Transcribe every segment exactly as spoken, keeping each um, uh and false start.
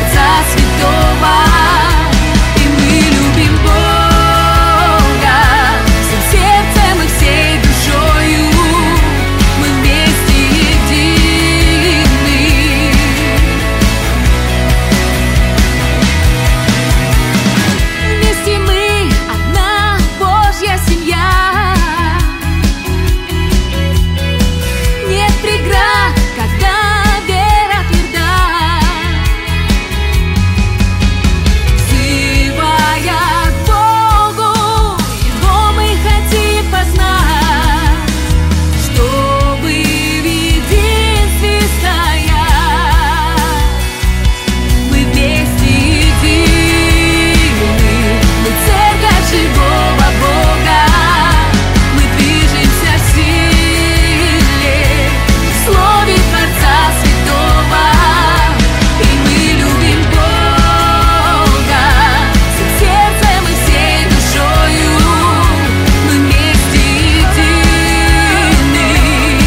Творца Святого, и мы любим Бога всем сердцем и всей душою. Мы вместе едины. Вместе мы одна Божья семья. Нет преград, когда вера тверда. Взывая к Богу, Его мы хотим познать, чтобы в единстве стоять. Мы вместе едины, мы церковь живого Бога. Мы движемся в силе, в слове Творца Святого, и мы любим Бога всем сердцем и всей душою. Мы вместе едины.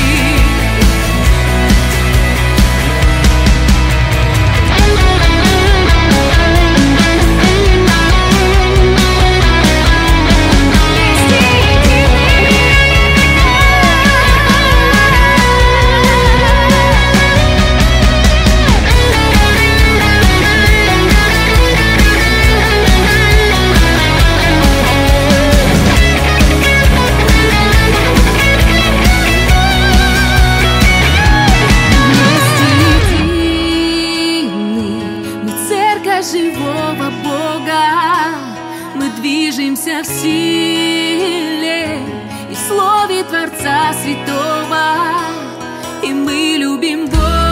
Мы церковь живого Бога. Мы движемся в силе и в слове Творца Святого, и мы любим Бога.